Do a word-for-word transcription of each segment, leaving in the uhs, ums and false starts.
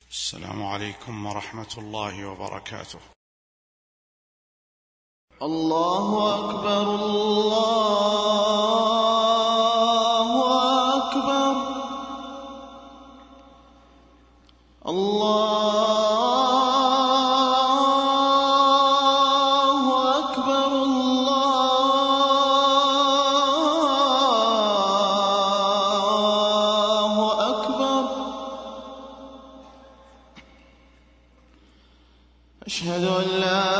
السلام عليكم ورحمة الله وبركاته. الله أكبر الله أكبر الله أكبر الله أكبر. أشهد أن لا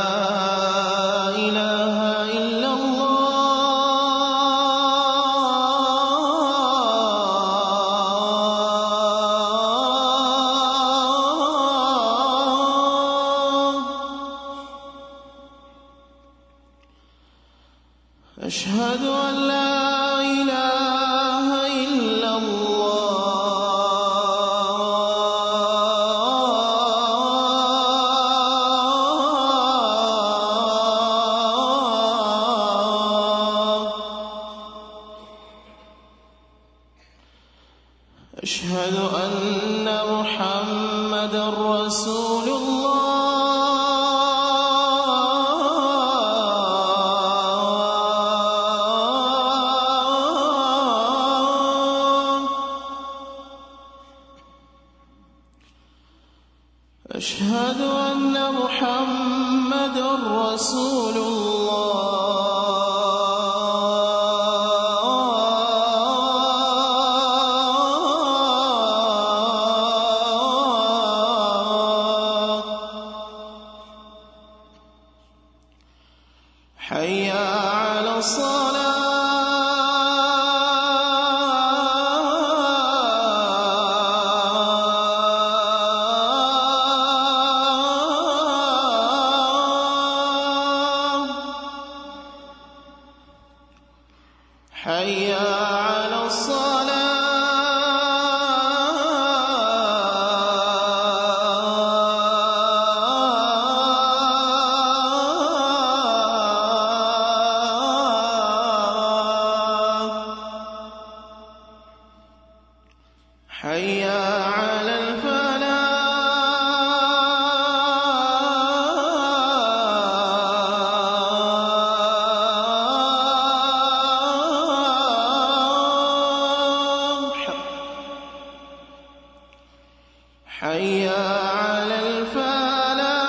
أشهد أن لا إله إلا الله. أشهد أن محمدًا رسول الله. أشهد أن محمدًا رسول الله. حي على الصلاة. حي على الصلاة. حي على الفلاح. حي على الفلاح.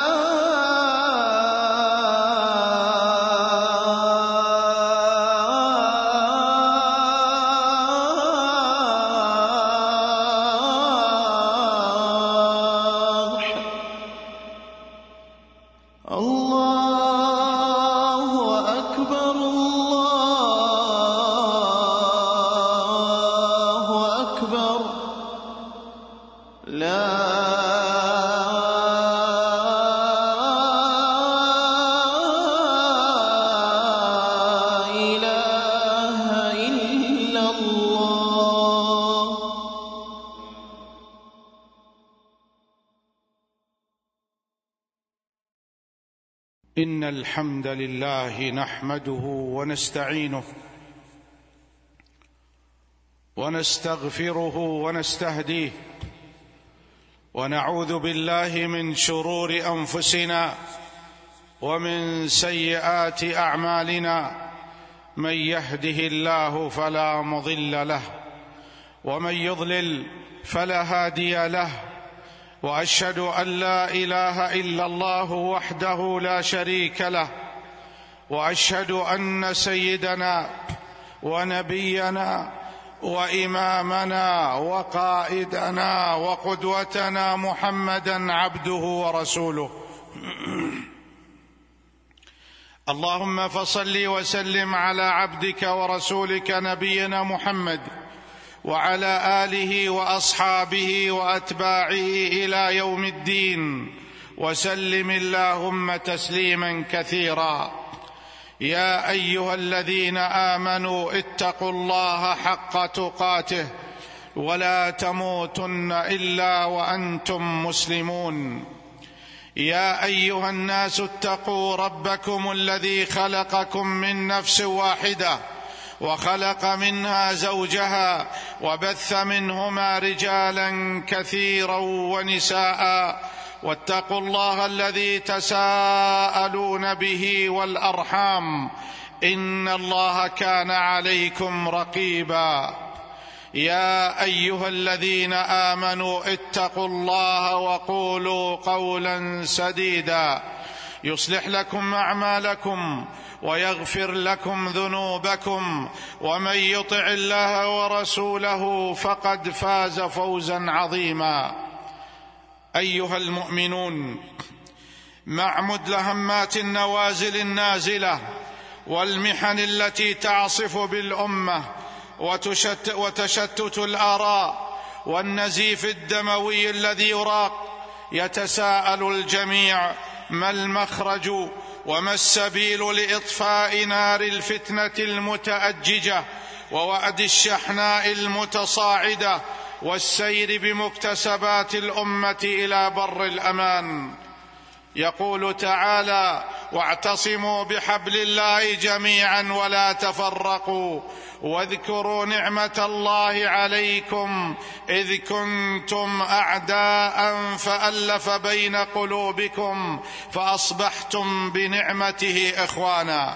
الله أكبر الله أكبر. لا إله إلا الله. إن الحمد لله نحمده ونستعينه ونستغفره ونستهديه ونعوذ بالله من شرور أنفسنا ومن سيئات أعمالنا. من يهده الله فلا مضل له ومن يضلل فلا هادي له. وأشهد أن لا إله إلا الله وحده لا شريك له. وأشهد أن سيدنا ونبينا وإمامنا وقائدنا وقدوتنا محمدًا عبده ورسوله. اللهم فصل وسلم على عبدك ورسولك نبينا محمد وعلى آله وأصحابه وأتباعه إلى يوم الدين، وسلم اللهم تسليما كثيرا. يا أيها الذين آمنوا اتقوا الله حق تقاته ولا تموتن إلا وأنتم مسلمون. يا أيها الناس اتقوا ربكم الذي خلقكم من نفس واحدة وخلق منها زوجها وبث منهما رجالا كثيرا ونساء واتقوا الله الذي تساءلون به والأرحام إن الله كان عليكم رقيبا. يا أيها الذين آمنوا اتقوا الله وقولوا قولا سديدا يصلح لكم أعمالكم ويغفر لكم ذنوبكم ومن يطع الله ورسوله فقد فاز فوزا عظيما. أيها المؤمنون، مع مدلهمات النوازل النازلة والمحن التي تعصف بالأمة وتشت وتشتت الآراء والنزيف الدموي الذي يراق، يتساءل الجميع: ما المخرج وما السبيل لإطفاء نار الفتنة المتأججة ووأد الشحناء المتصاعدة والسير بمكتسبات الأمة إلى بر الأمان؟ يقول تعالى: واعتصموا بحبل الله جميعا ولا تفرقوا واذكروا نعمة الله عليكم إذ كنتم أعداء فألف بين قلوبكم فأصبحتم بنعمته إخوانا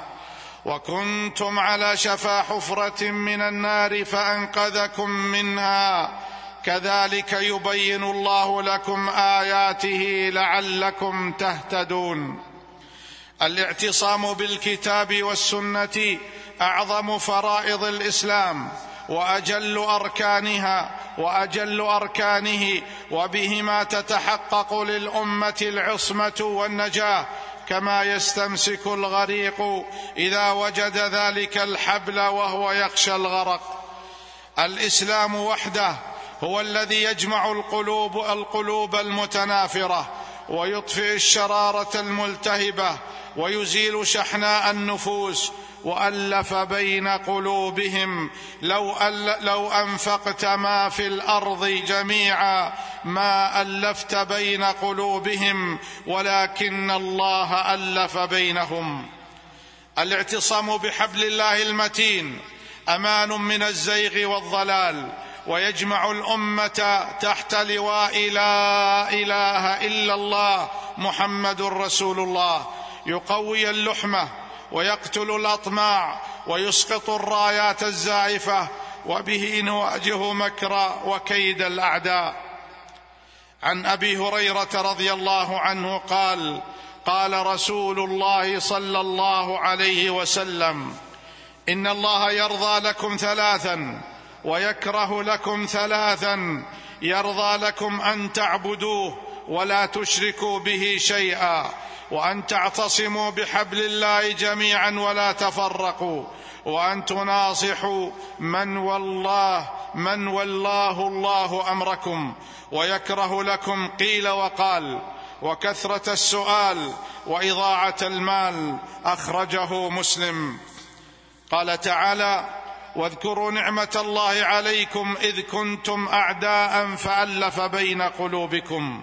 وكنتم على شفا حفرة من النار فأنقذكم منها كذلك يبين الله لكم آياته لعلكم تهتدون. الاعتصام بالكتاب والسنة أعظم فرائض الإسلام وأجل أركانها وأجل أركانه، وبهما تتحقق للأمة العصمة والنجاة، كما يستمسك الغريق إذا وجد ذلك الحبل وهو يخشى الغرق. الإسلام وحده هو الذي يجمع القلوب القلوب المتنافرة ويطفئ الشرارة الملتهبة ويزيل شحناء النفوس، وألف بين قلوبهم. لو, لو أنفقت ما في الأرض جميعا ما ألفت بين قلوبهم ولكن الله ألف بينهم. الاعتصام بحبل الله المتين أمان من الزيغ والضلال، ويجمع الأمة تحت لواء لا إله إلا الله محمد رسول الله، يقوي اللحمة ويقتل الأطماع ويسقط الرايات الزائفة، وبه نواجه مكر وكيد الأعداء. عن أبي هريرة رضي الله عنه قال: قال رسول الله صلى الله عليه وسلم: إن الله يرضى لكم ثلاثا ويكره لكم ثلاثا: يرضى لكم أن تعبدوه ولا تشركوا به شيئا، وأن تعتصموا بحبل الله جميعا ولا تفرقوا، وأن تناصحوا من والله من والله الله أمركم. ويكره لكم قيل وقال وكثرة السؤال وإضاعة المال. أخرجه مسلم. قال تعالى: واذكروا نعمة الله عليكم إذ كنتم أعداء فألف بين قلوبكم.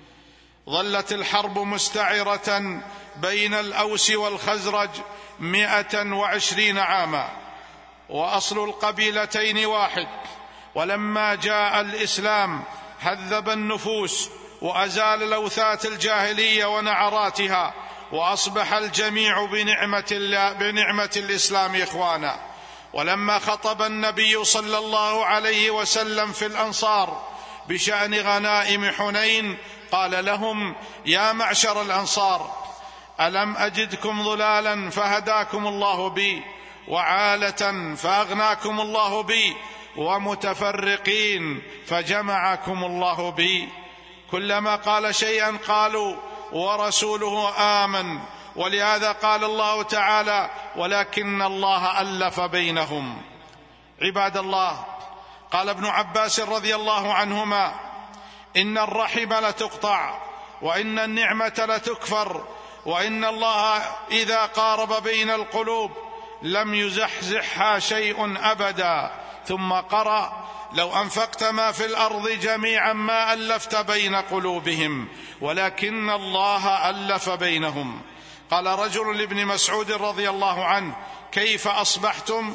ظلت الحرب مستعرة بين الأوس والخزرج مئة وعشرين عاما، وأصل القبيلتين واحد، ولما جاء الإسلام هذب النفوس وأزال لوثات الجاهلية ونعراتها، وأصبح الجميع بنعمة, الله بنعمة الإسلام إخوانا. ولما خطب النبي صلى الله عليه وسلم في الأنصار بشأن غنائم حنين قال لهم: يا معشر الأنصار، ألم أجدكم ضلالا فهداكم الله بي، وعالة فأغناكم الله بي، ومتفرقين فجمعكم الله بي؟ كلما قال شيئا قالوا: ورسوله آمن. ولهذا قال الله تعالى: ولكن الله ألف بينهم. عباد الله، قال ابن عباس رضي الله عنهما: إن الرحم لتقطع، وإن النعمة لتكفر، وإن الله إذا قارب بين القلوب لم يزحزحها شيء أبدا. ثم قرأ: لو أنفقت ما في الأرض جميعا ما ألفت بين قلوبهم ولكن الله ألف بينهم. قال رجل لابن مسعود رضي الله عنه: كيف أصبحتم؟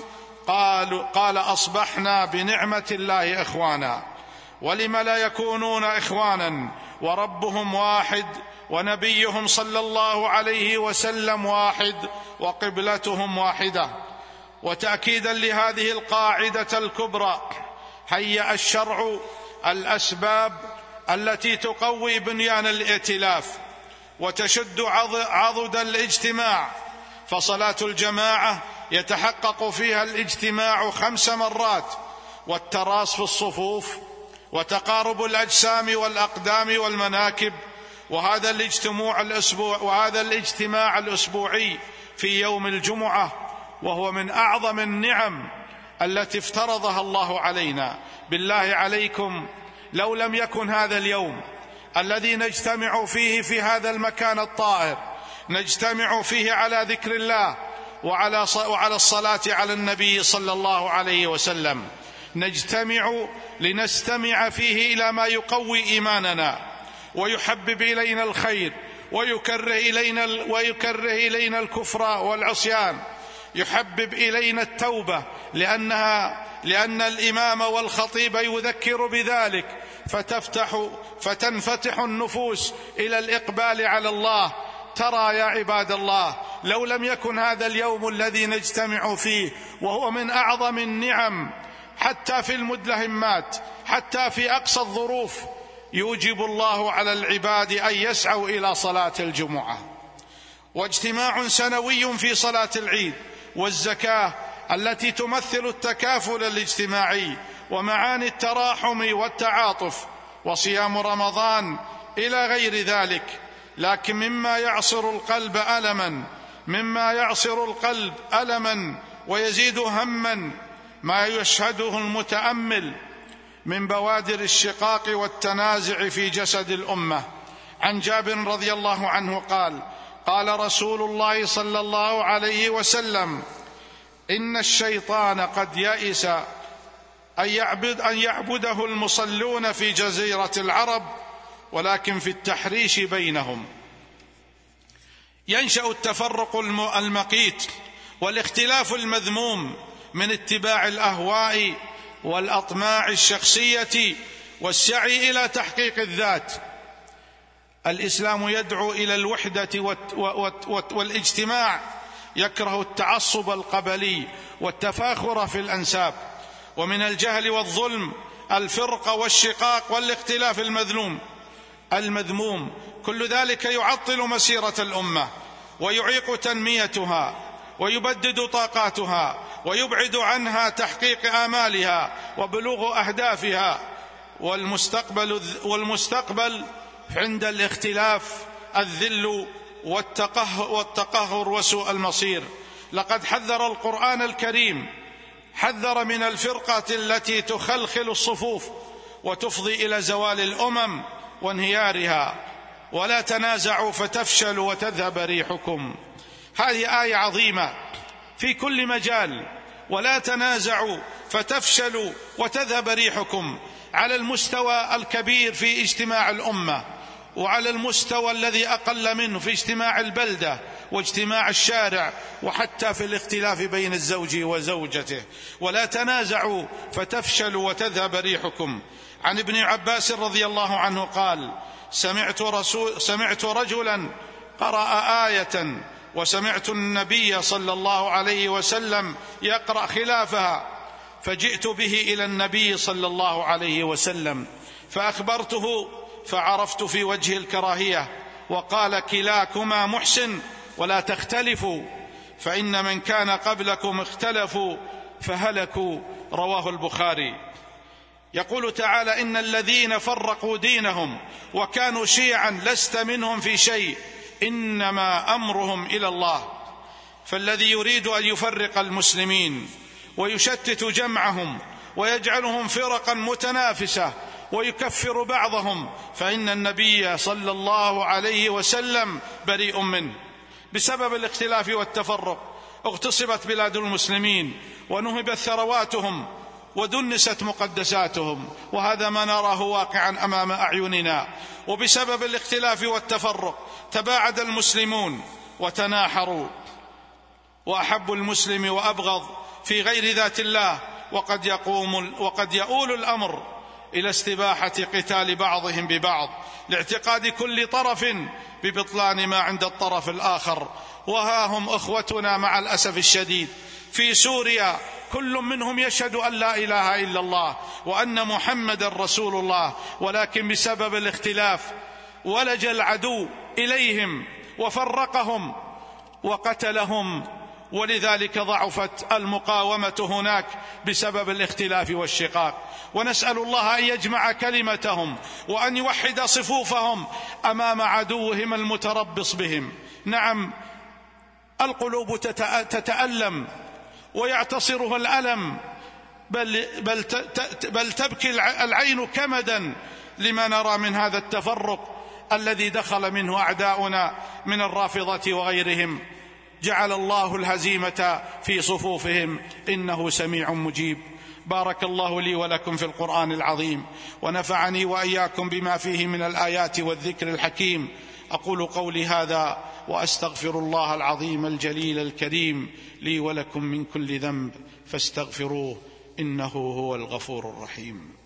قال, قال أصبحنا بنعمة الله إخوانا. ولم لا يكونون إخوانا وربهم واحد ونبيهم صلى الله عليه وسلم واحد وقبلتهم واحدة. وتأكيدا لهذه القاعدة الكبرى هيأ الشرع الأسباب التي تقوي بنيان الائتلاف وتشد عضد الاجتماع. فصلاة الجماعة يتحقق فيها الاجتماع خمس مرات، والتراص في الصفوف، وتقارب الأجسام والأقدام والمناكب، وهذا الاجتماع الأسبوع وهذا الاجتماع الأسبوعي في يوم الجمعة، وهو من أعظم النعم التي افترضها الله علينا. بالله عليكم، لو لم يكن هذا اليوم الذي نجتمع فيه في هذا المكان الطاهر، نجتمع فيه على ذكر الله وعلى وعلى الصلاة على النبي صلى الله عليه وسلم، نجتمع لنستمع فيه إلى ما يقوي إيماننا ويحبب إلينا الخير ويكره إلينا ويكره إلينا الكفر والعصيان، يحبب إلينا التوبة لأنها لأن الإمام والخطيب يذكر بذلك، فتفتح فتنفتح النفوس إلى الإقبال على الله. ترى يا عباد الله، لو لم يكن هذا اليوم الذي نجتمع فيه، وهو من أعظم النعم حتى في المدلهمات، حتى في أقصى الظروف، يوجب الله على العباد أن يسعوا إلى صلاة الجمعة. واجتماع سنوي في صلاة العيد والزكاة التي تمثل التكافل الاجتماعي ومعاني التراحم والتعاطف، وصيام رمضان إلى غير ذلك. لكن مما يعصر القلب ألما مما يعصر القلب ألما ويزيد هما ما يشهده المتأمل من بوادر الشقاق والتنازع في جسد الأمة. عن جابر رضي الله عنه قال: قال رسول الله صلى الله عليه وسلم: إن الشيطان قد يئس أن يعبد أن يعبده المصلون في جزيرة العرب، ولكن في التحريش بينهم. ينشأ التفرق المقيت والاختلاف المذموم من اتباع الأهواء والأطماع الشخصية والسعي إلى تحقيق الذات. الإسلام يدعو إلى الوحدة والاجتماع، يكره التعصب القبلي والتفاخر في الأنساب. ومن الجهل والظلم الفرقة والشقاق والاختلاف المذموم المذموم كل ذلك يعطل مسيرة الأمة ويعيق تنميتها ويبدد طاقاتها ويبعد عنها تحقيق آمالها وبلوغ أهدافها. والمستقبل والمستقبل عند الاختلاف الذل والتقهر, والتقهر وسوء المصير. لقد حذر القرآن الكريم حذر من الفرقة التي تخلخل الصفوف وتفضي إلى زوال الأمم وانهيارها. ولا تنازعوا فتفشلوا وتذهب ريحكم. هذه آية عظيمة في كل مجال. ولا تنازعوا فتفشلوا وتذهب ريحكم، على المستوى الكبير في اجتماع الأمة، وعلى المستوى الذي أقل منه في اجتماع البلدة واجتماع الشارع، وحتى في الاختلاف بين الزوج وزوجته. ولا تنازعوا فتفشلوا وتذهب ريحكم. عن ابن عباس رضي الله عنه قال: سمعت, رسول سمعت رجلا قرأ آية وسمعت النبي صلى الله عليه وسلم يقرأ خلافها، فجئت به إلى النبي صلى الله عليه وسلم فأخبرته، فعرفت في وجه الكراهية، وقال: كلاكما محسن ولا تختلفوا، فإن من كان قبلكم اختلفوا فهلكوا. رواه البخاري. يقول تعالى: إن الذين فرقوا دينهم وكانوا شيعا لست منهم في شيء، إنما أمرهم إلى الله. فالذي يريد أن يفرق المسلمين ويشتت جمعهم ويجعلهم فرقا متنافسة ويكفر بعضهم، فإن النبي صلى الله عليه وسلم بريء منه. بسبب الاختلاف والتفرق اغتصبت بلاد المسلمين ونهبت ثرواتهم ودنست مقدساتهم، وهذا ما نراه واقعا أمام أعيننا. وبسبب الاختلاف والتفرق تباعد المسلمون وتناحروا، وأحب المسلم وأبغض في غير ذات الله، وقد يقوم وقد يؤول الأمر إلى استباحة قتال بعضهم ببعض لاعتقاد كل طرف ببطلان ما عند الطرف الآخر. وها هم أخوتنا مع الأسف الشديد في سوريا، كل منهم يشهد أن لا إله إلا الله وأن محمدا رسول الله، ولكن بسبب الاختلاف ولج العدو إليهم وفرقهم وقتلهم، ولذلك ضعفت المقاومة هناك بسبب الاختلاف والشقاق. ونسأل الله أن يجمع كلمتهم وأن يوحد صفوفهم أمام عدوهم المتربص بهم. نعم، القلوب تتألم ويعتصرها الألم، بل, بل, بل تبكي العين كمدا لما نرى من هذا التفرق الذي دخل منه أعداؤنا من الرافضة وغيرهم. جعل الله الهزيمة في صفوفهم، إنه سميع مجيب. بارك الله لي ولكم في القرآن العظيم، ونفعني وإياكم بما فيه من الآيات والذكر الحكيم. أقول قولي هذا وأستغفر الله العظيم الجليل الكريم لي ولكم من كل ذنب فاستغفروه، إنه هو الغفور الرحيم.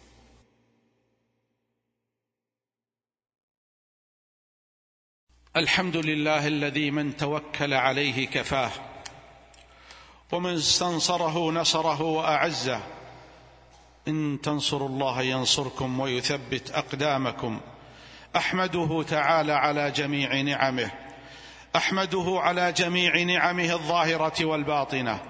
الحمد لله الذي من توكل عليه كفاه، ومن استنصره نصره وأعزه. إن تنصروا الله ينصركم ويثبت أقدامكم. أحمده تعالى على جميع نعمه، أحمده على جميع نعمه الظاهرة والباطنة،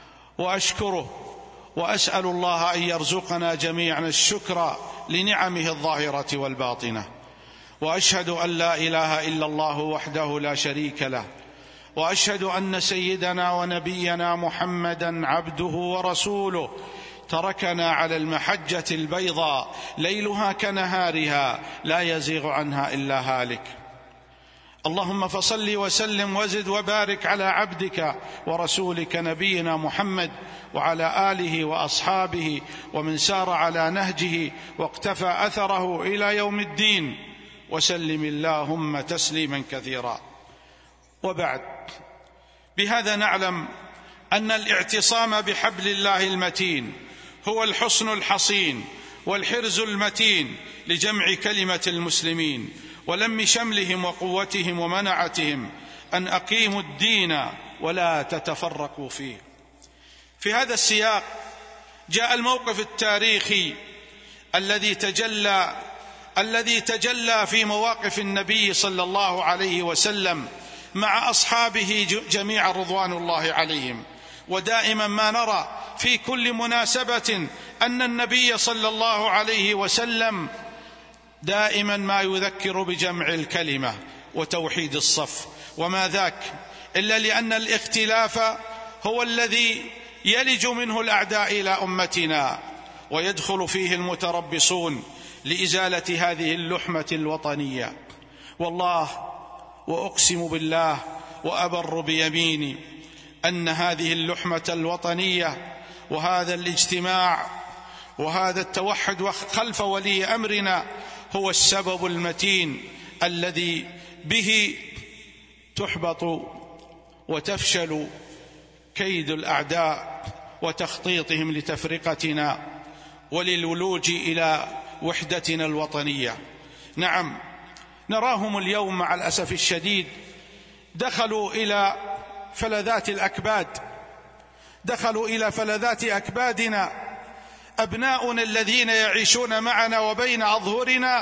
وأشكره وأسأل الله أن يرزقنا جميعا الشكر لنعمه الظاهرة والباطنة. وأشهد أن لا إله إلا الله وحده لا شريك له، وأشهد أن سيدنا ونبينا محمدا عبده ورسوله، تركنا على المحجة البيضاء ليلها كنهارها لا يزيغ عنها إلا هالك. اللهم فصل وسلم وزد وبارك على عبدك ورسولك نبينا محمد وعلى آله وأصحابه ومن سار على نهجه واقتفى أثره إلى يوم الدين، وسلم اللهم تسليما كثيرا. وبعد، بهذا نعلم أن الاعتصام بحبل الله المتين هو الحصن الحصين والحرز المتين لجمع كلمة المسلمين ولم شملهم وقوتهم ومنعتهم أن أقيموا الدين ولا تتفرقوا فيه. في هذا السياق جاء الموقف التاريخي الذي تجلى الذي تجلى في مواقف النبي صلى الله عليه وسلم مع أصحابه جميعا رضوان الله عليهم. ودائما ما نرى في كل مناسبة أن النبي صلى الله عليه وسلم دائما ما يذكر بجمع الكلمة وتوحيد الصف، وما ذاك إلا لأن الاختلاف هو الذي يلج منه الأعداء إلى أمتنا ويدخل فيه المتربصون لإزالة هذه اللحمة الوطنية. والله وأقسم بالله وأبر بيميني أن هذه اللحمة الوطنية وهذا الاجتماع وهذا التوحد خلف ولي أمرنا هو السبب المتين الذي به تحبط وتفشل كيد الأعداء وتخطيطهم لتفرقتنا وللولوج إلى وحدتنا الوطنية. نعم، نراهم اليوم مع الأسف الشديد دخلوا إلى فلذات الأكباد، دخلوا إلى فلذات أكبادنا. أبناؤنا الذين يعيشون معنا وبين أظهرنا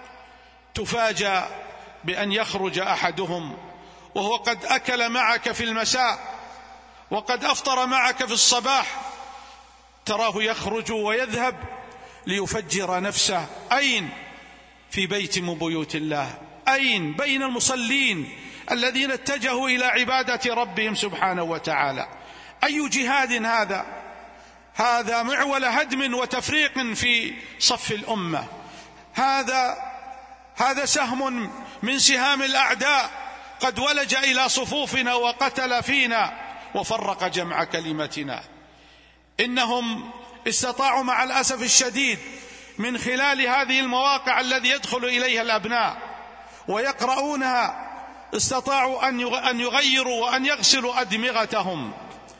تفاجأ بأن يخرج أحدهم وهو قد أكل معك في المساء وقد أفطر معك في الصباح، تراه يخرج ويذهب ليفجر نفسه. أين؟ في بيت من بيوت الله. أين؟ بين المصلين الذين اتجهوا إلى عبادة ربهم سبحانه وتعالى. أي جهاد هذا؟ هذا معول هدم وتفريق في صف الأمة. هذا هذا سهم من سهام الأعداء قد ولج إلى صفوفنا وقتل فينا وفرق جمع كلمتنا. إنهم استطاعوا مع الأسف الشديد من خلال هذه المواقع الذي يدخل إليها الأبناء ويقرؤونها، استطاعوا أن يغيروا وأن يغسلوا أدمغتهم،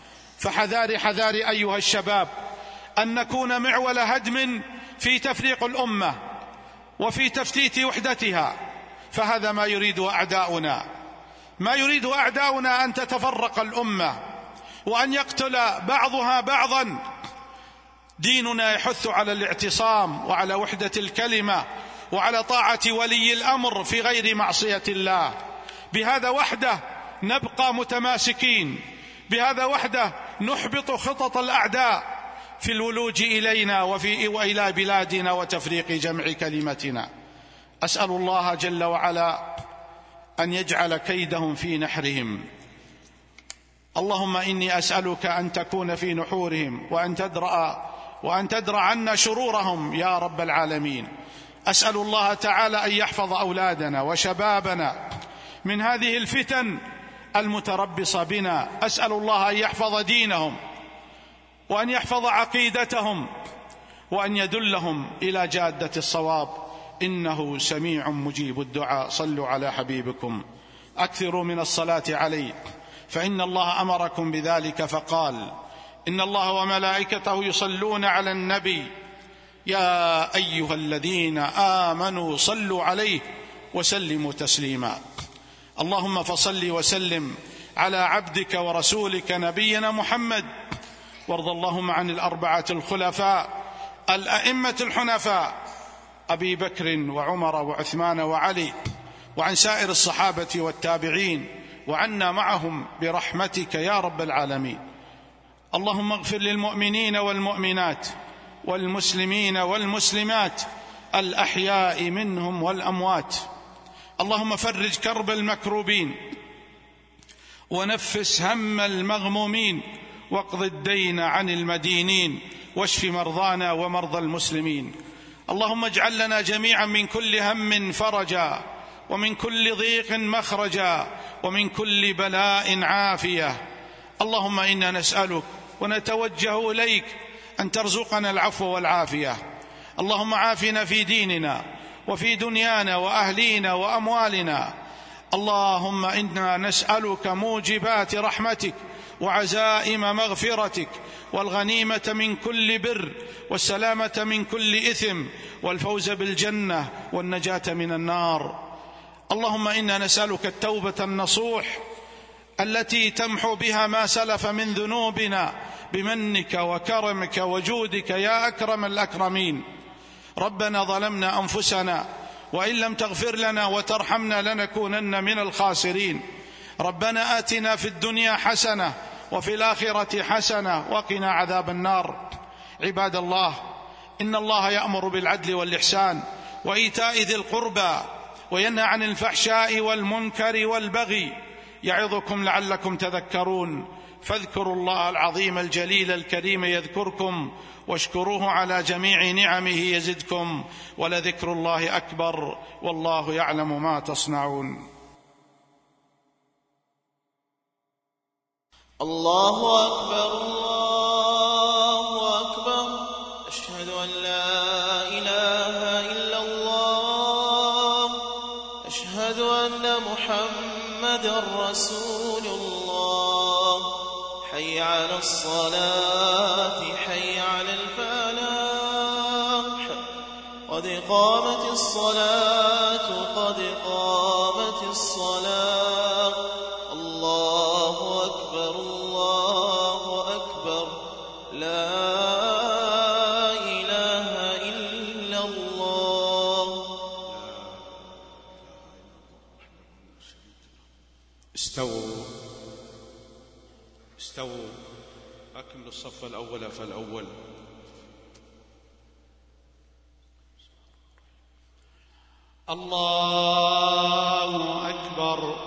فحذاري حذاري أيها الشباب أن نكون معول هدم في تفريق الأمة وفي تفتيت وحدتها، فهذا ما يريد أعداؤنا. ما يريد أعداؤنا أن تتفرق الأمة وأن يقتل بعضها بعضا. ديننا يحث على الاعتصام وعلى وحدة الكلمة وعلى طاعة ولي الأمر في غير معصية الله. بهذا وحده نبقى متماسكين، بهذا وحده نحبط خطط الأعداء في الولوج إلينا وفي وإلى بلادنا وتفريق جمع كلمتنا. أسأل الله جل وعلا أن يجعل كيدهم في نحرهم. اللهم إني أسألك أن تكون في نحورهم وأن تدرأ وأن تدرأ عنا شرورهم يا رب العالمين. أسأل الله تعالى أن يحفظ أولادنا وشبابنا من هذه الفتن المتربصة بنا. أسأل الله أن يحفظ دينهم وأن يحفظ عقيدتهم وأن يدلهم إلى جادة الصواب، إنه سميع مجيب الدعاء. صلوا على حبيبكم، أكثروا من الصلاة عليه، فإن الله أمركم بذلك فقال: إن الله وملائكته يصلون على النبي يا أيها الذين آمنوا صلوا عليه وسلموا تسليما. اللهم فصل وسلم على عبدك ورسولك نبينا محمد، وارض اللهم عن الأربعة الخلفاء الأئمة الحنفاء أبي بكر وعمر وعثمان وعلي، وعن سائر الصحابة والتابعين، وعنا معهم برحمتك يا رب العالمين. اللهم اغفر للمؤمنين والمؤمنات والمسلمين والمسلمات الأحياء منهم والأموات. اللهم فرج كرب المكروبين ونفس هم المغمومين واقض الدين عن المدينين واشف مرضانا ومرضى المسلمين. اللهم اجعل لنا جميعا من كل هم فرجا ومن كل ضيق مخرجا ومن كل بلاء عافية. اللهم إنا نسألك ونتوجه إليك أن ترزقنا العفو والعافية. اللهم عافنا في ديننا وفي دنيانا وأهلينا وأموالنا. اللهم إنا نسألك موجبات رحمتك وعزائم مغفرتك والغنيمة من كل بر والسلامة من كل إثم والفوز بالجنة والنجاة من النار. اللهم إنا نسألك التوبة النصوح التي تمحو بها ما سلف من ذنوبنا بمنك وكرمك وجودك يا أكرم الأكرمين. ربنا ظلمنا أنفسنا وإن لم تغفر لنا وترحمنا لنكونن من الخاسرين. ربنا آتنا في الدنيا حسنة وفي الآخرة حسنة وقنا عذاب النار. عباد الله، إن الله يأمر بالعدل والإحسان وإيتاء ذي القربى وينهى عن الفحشاء والمنكر والبغي، يعظكم لعلكم تذكرون. فاذكروا الله العظيم الجليل الكريم يذكركم واشكروه على جميع نعمه يزدكم، ولذكر الله أكبر والله يعلم ما تصنعون. الله أكبر الله أكبر، أشهد أن لا إله إلا الله، أشهد أن محمدًا رسول الله. حي على الصلاة حي على الفلاح، قد قامت الصلاة قد قامت الصلاة. الله أكبر الله أكبر، لا إله إلا الله. استووا استووا أكملوا الصف الأول فالأول. الله أكبر.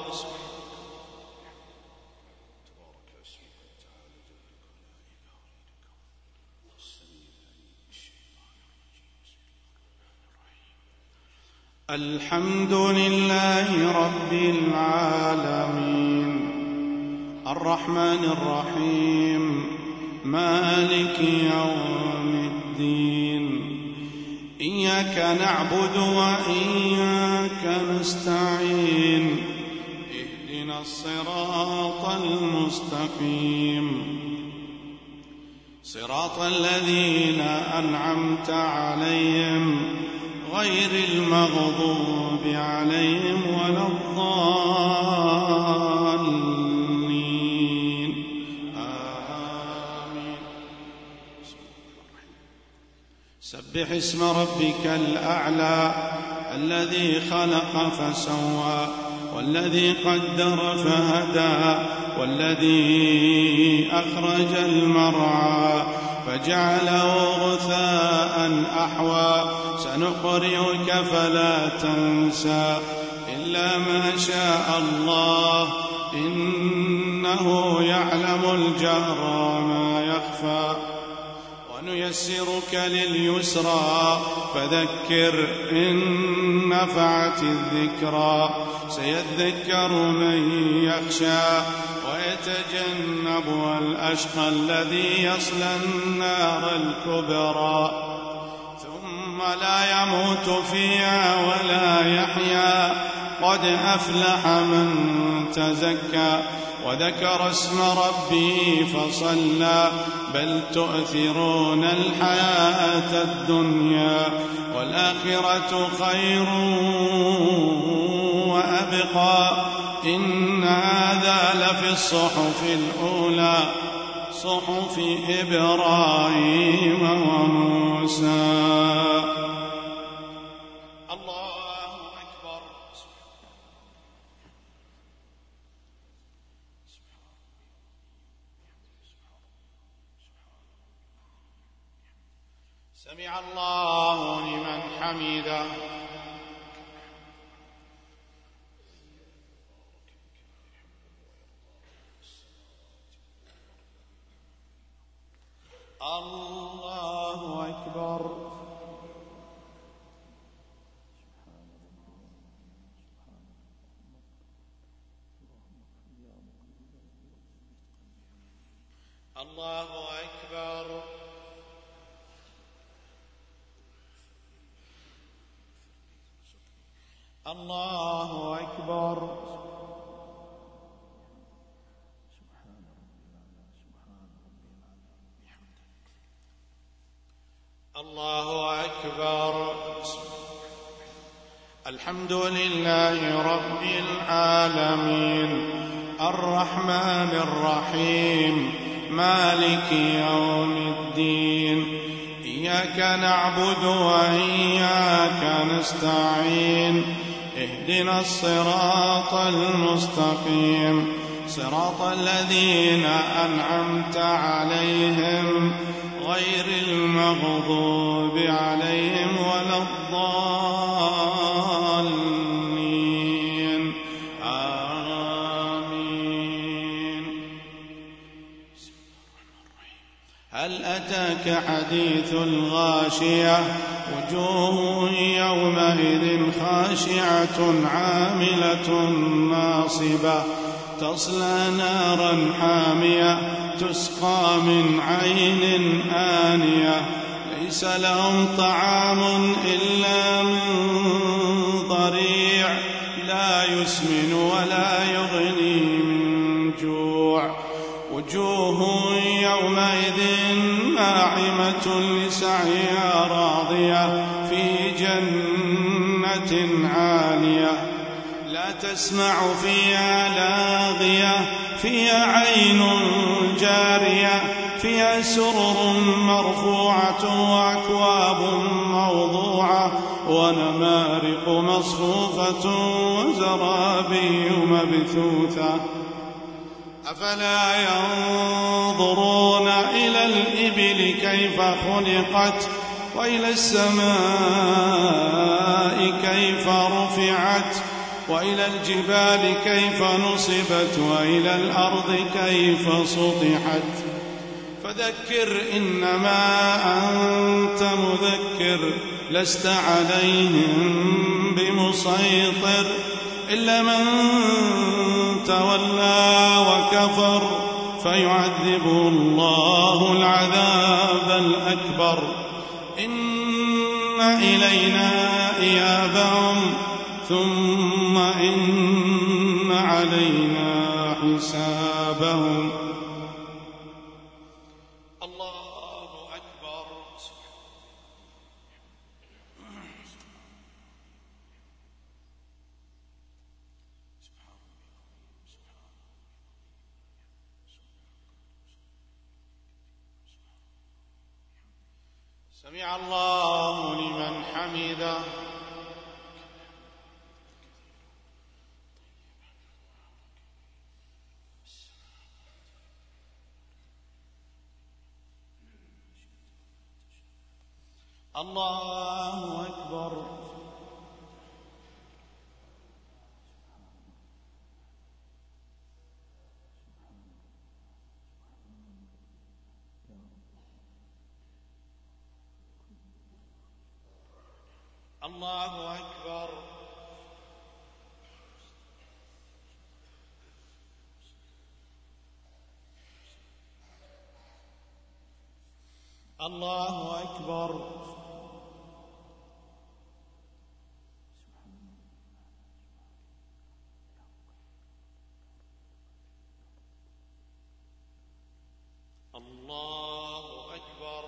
الحمد لله رب العالمين، الرحمن الرحيم، مالك يوم الدين. إياك نعبد وإياك نستعين، اهدنا الصراط المستقيم، صراط الذين أنعمت عليهم غير المغضوب عليهم ولا الضالين آمين. سبح اسم ربك الأعلى الذي خلق فسوى والذي قدر فهدى والذي أخرج المرعى فجعله غثاء أحوى سنقرئك فلا تنسى إلا ما شاء الله إنه يعلم الجهر وما يخفى ونيسرك لليسرى فذكر إن نفعت الذكرى سيذكر من يخشى ويتجنبها الأشقى الذي يصلى النار الكبرى ثم لا يموت فيها ولا يحيا قد أفلح من تزكى وذكر اسم ربه فصلى بل تؤثرون الحياة الدنيا والآخرة خير وأبقى إن هذا لفي الصحف الأولى صحف إبراهيم وموسى. الله أكبر. سمع الله لمن حمده. الله أكبر. الله أكبر. الله أكبر. الله أكبر. الحمد لله رب العالمين الرحمن الرحيم مالك يوم الدين إياك نعبد وإياك نستعين اهدنا الصراط المستقيم صراط الذين أنعمت عليهم غير المغضوب عليهم ولا الضالين آمين. هل أتاك حديث الغاشية وجوه يومئذ خاشعة عاملة ناصبة تصلى نارا حامية تسقى من عين آنية ليس لهم طعام إلا من ضريع لا يسمن ولا يغني من جوع وجوه يومئذ ناعمة لسعيها راضية في جنة عالية لا تسمع فيها لاغية فيها عين جارية فيها سرر مرفوعة وأكواب موضوعة ونمارق مصفوفة وزرابي مبثوثة أفلا ينظرون إلى الإبل كيف خلقت وإلى السماء كيف رفعت وإلى الجبال كيف نصبت وإلى الأرض كيف سطحت فذكر إنما أنت مذكر لست عليهم بمسيطر إلا من تولى وكفر فيعذبه الله العذاب الأكبر إن إلينا إيابهم ثم إن علينا حسابهم. الله سمع الله لمن حمده. الله أكبر. الله أكبر. الله أكبر. الله أكبر.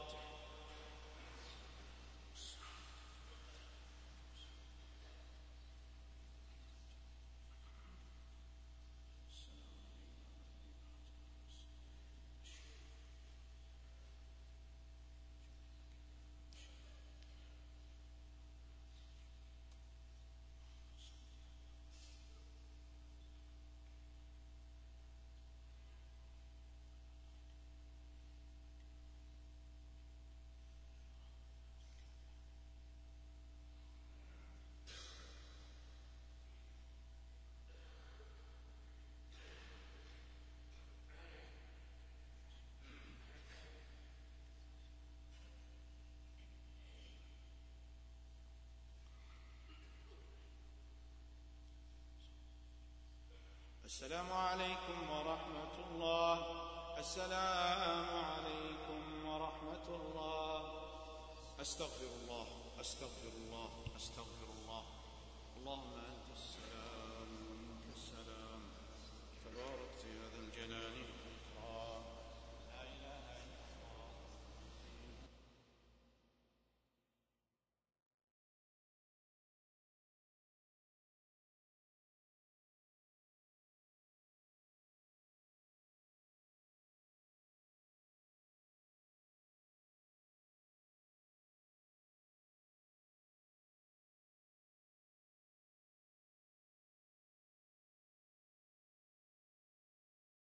السلام عليكم ورحمة الله. السلام عليكم ورحمة الله. أستغفر الله أستغفر الله أستغفر الله. اللهم أنت السلام ومنك السلام، تبارك